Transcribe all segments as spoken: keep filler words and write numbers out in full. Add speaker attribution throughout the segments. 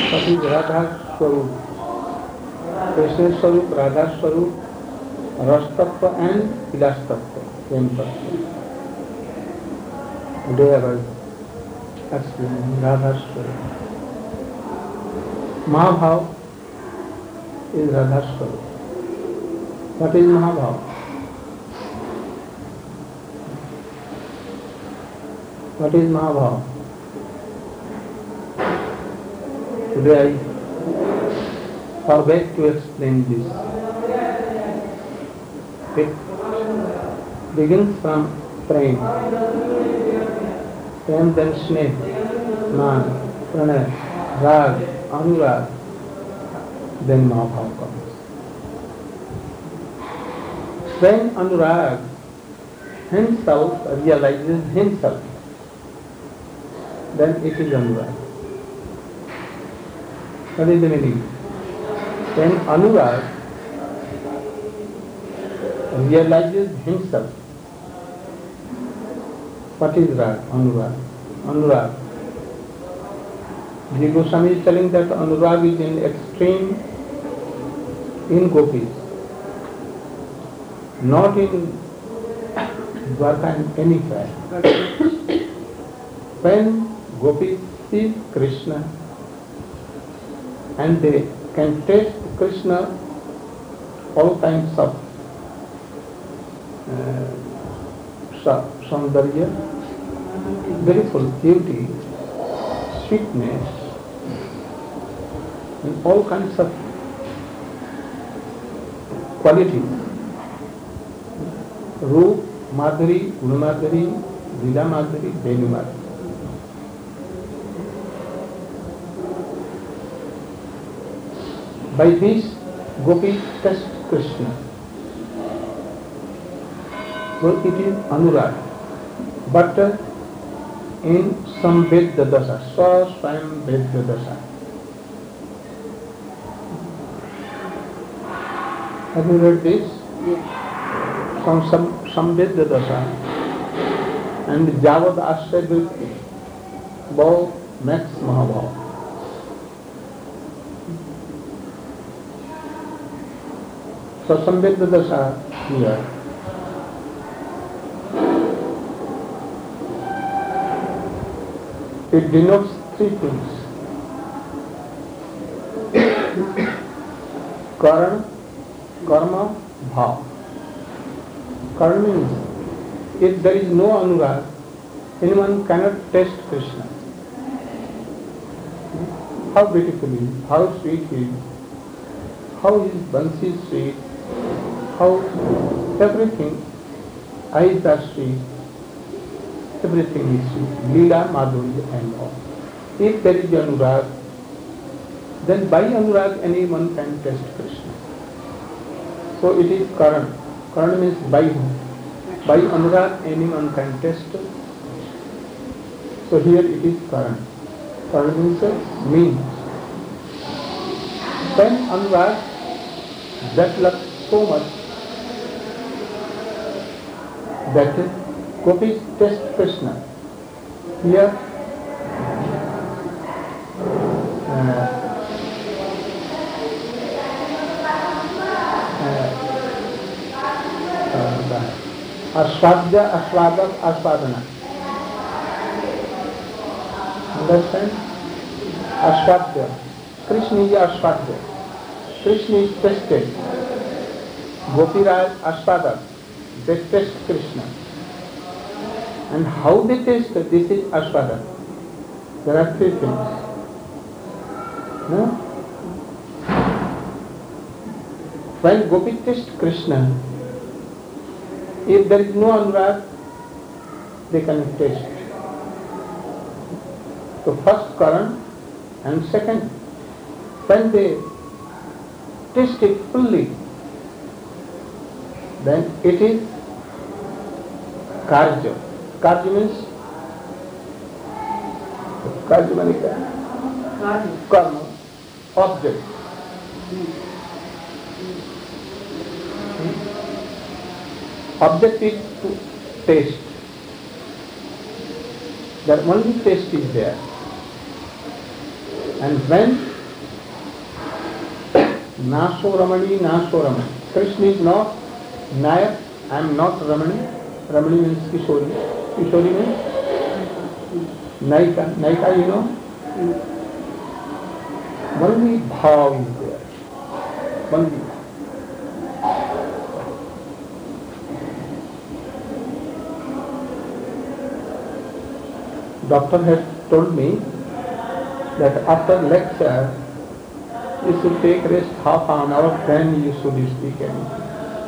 Speaker 1: What is Radha Swarup? Krishna Swarup, Radha Swarup, Ras Tattva and Vilas Tattva. Same Tattva. They are explaining Radha Swarup. Mahabhav is Radha Swarup. What is Mahabhav? What is Mahabhav? Today I forget to explain this. It begins from Prem, Prem then Sneh, Man, Pranay, Rag, Anurag, then Mahabhav comes. When Anurag himself realizes himself, then it is Anurag. What is the meaning? When Anurag realizes himself, what is Rag? Anurag. Anurag. Jiva Goswami is telling that Anurag is in extreme in gopis, not in Dwarka and anywhere. When gopis see Krishna and they can taste Krishna all kinds of uh, saundarya, beautiful beauty, sweetness, and all kinds of qualities. Roop, Madhuri, Gunamadhuri, Lila Madhuri, Venu Madhuri. By this, Gopi test Krishna. So it is Anurag. But in Sambedya Dasa, Swaswambedya Dasa. Have you read this?
Speaker 2: Yes.
Speaker 1: From Sambedya Dasa and Javad Asya Vritti, both makes Mahabhav. So Sambedya Dasa here. It denotes three things. Karan, Karma, Bhav. Karan means if there is no Anurag, anyone cannot taste Krishna. How beautiful he is, how sweet he is, how his Bansi is sweet, how everything, eyes are sweet, everything is sweet, Leela, Madhurya and all. If there is Anurag, then by Anurag anyone can taste Krishna. So it is Karan. Karan means by whom? By Anurag anyone can taste. So here it is Karan. Karan means means. When Anurag develops so much that gopis taste Krishna. Here uh, Aswadya, Aswadak, Aswadana. Understand? Aswadya. Krishna is Aswadya. Krishna is tasted. Gopiraj Aswadak. They taste Krishna. And how they taste, this is Aswadak. There are three things. No? When Gopi taste Krishna, if there is no Anurag, they can taste. So first Karan and second, when they taste it fully, then it is Karja. Karja means Karja means karma, object. Object is to taste. That only taste is there. And when Naso Ramani, Naso Ramani. Krishna is not Nayak, I am not Ramani. Ramani means Kishori. Kishori means Naika. Naika, you know? Only bhav is there. Only. Doctor had told me that after lecture you should take rest half an hour, then you should speak anything.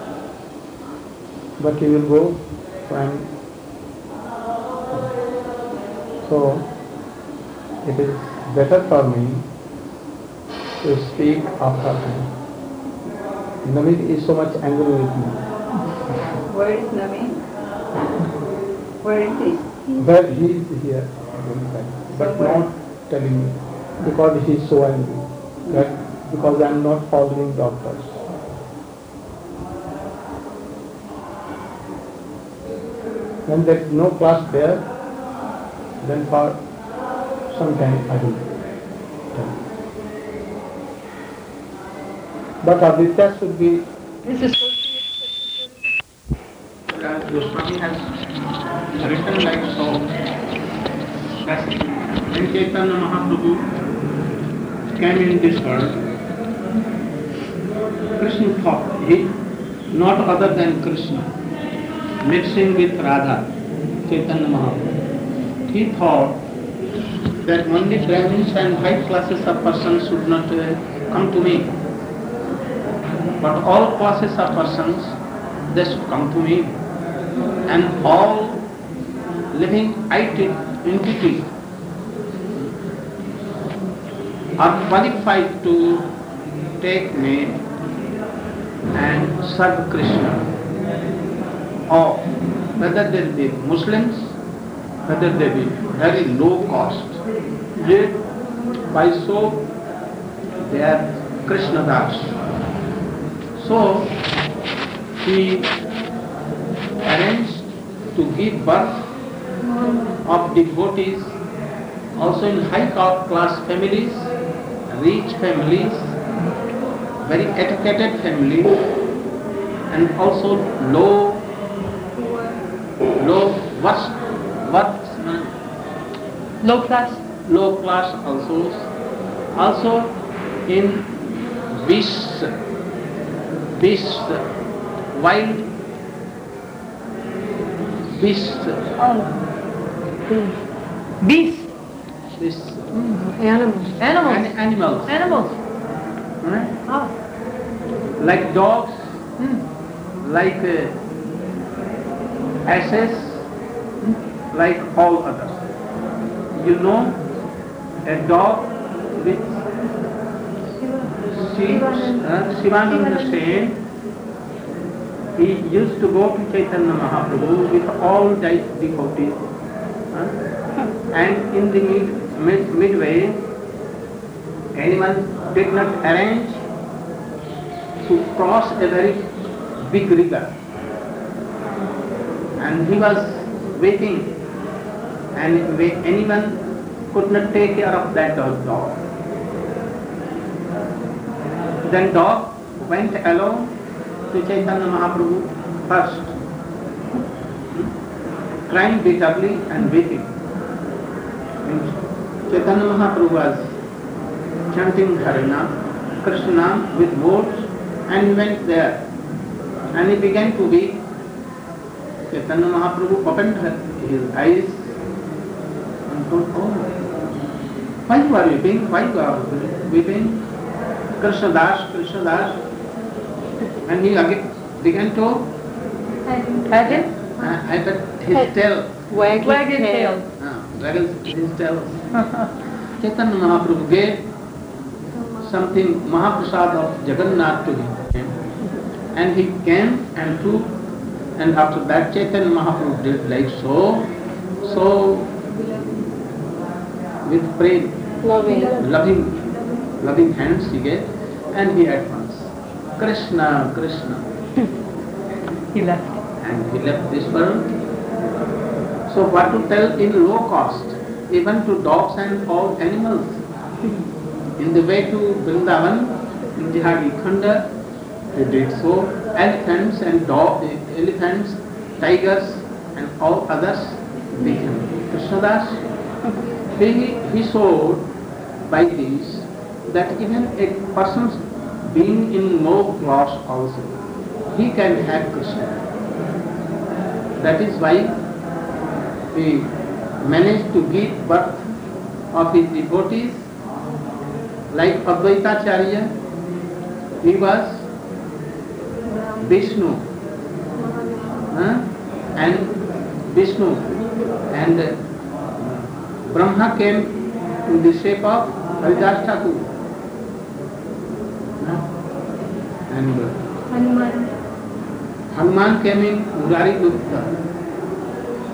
Speaker 1: But you will go and so it is better for me to speak after him. Naveen is so much angry with me.
Speaker 2: Where is Naveen? Where is he?
Speaker 1: Well, he is here, but not telling me because he is so angry. That because I am not following doctors. When there is no class there, then for some time I will tell. But Aditya should be.
Speaker 2: This is
Speaker 1: Goswami has written like so that when Chaitanya Mahaprabhu came in this world, Krishna thought he not other than Krishna, mixing with Radha, Chaitanya Mahaprabhu. He thought that only Brahmins and high classes of persons should not uh, come to me, but all classes of persons, they should come to me. And all living entities are qualified to take me and serve Krishna. Or whether they be Muslims, whether they be very low cost, yet by so they are Krishna Das. So he arranged to give birth of devotees also in high class families, rich families, very educated families, and also low, low, what, what,
Speaker 2: low class.
Speaker 1: Low class also, also in beasts, beasts, wild beasts.
Speaker 2: Oh, beasts.
Speaker 1: Beasts.
Speaker 2: Mm, animals. Animals.
Speaker 1: An- animals.
Speaker 2: Animals.
Speaker 1: Right?
Speaker 2: Ah.
Speaker 1: Like dogs,
Speaker 2: Mm.
Speaker 1: like uh, asses, like all others. You know, a dog with Shivananda said, he used to go to Chaitanya Mahaprabhu with all these devotees. Huh? And in the mid, mid, midway, anyone did not arrange to cross a very big river. And he was waiting, and anyone could not take care of that dog. Then dog went alone to Chaitanya Mahaprabhu first, crying bitterly and weeping. And Chaitanya Mahaprabhu was chanting Harina, Krishna with words, and he went there and he began to weep. Chaitanya Mahaprabhu opened his eyes and thought, oh, why you are weeping? Why you are weeping? Krishna Das, Krishna Das. And he again began to
Speaker 2: Pat him?
Speaker 1: uh, I bet his tail.
Speaker 2: Wag, Wag his tail.
Speaker 1: Uh, waggle his tail. Chaitanya Mahaprabhu gave something, Mahaprasad of Jagannath to him. And he came and took, and after that Chaitanya Mahaprabhu did like so, so with praying,
Speaker 2: Loving.
Speaker 1: loving, loving hands he gave, and he at once, Krishna, Krishna.
Speaker 2: He left.
Speaker 1: And he left this world. So what to tell in low cost, even to dogs and all animals. In the way to Vrindavan, in Jihadi Khanda, they did so. Elephants and dog, elephants, tigers, and all others became Krishnadas. He, he showed by this that even a person being in no class also, he can have Krishna. That is why he managed to give birth of his devotees, like Advaitacharya. He was Vishnu, huh? and Vishnu, and Brahma came in the shape of Haridas Thakur, huh? and
Speaker 3: Hanuman.
Speaker 1: Hanuman came in Murari Gupta.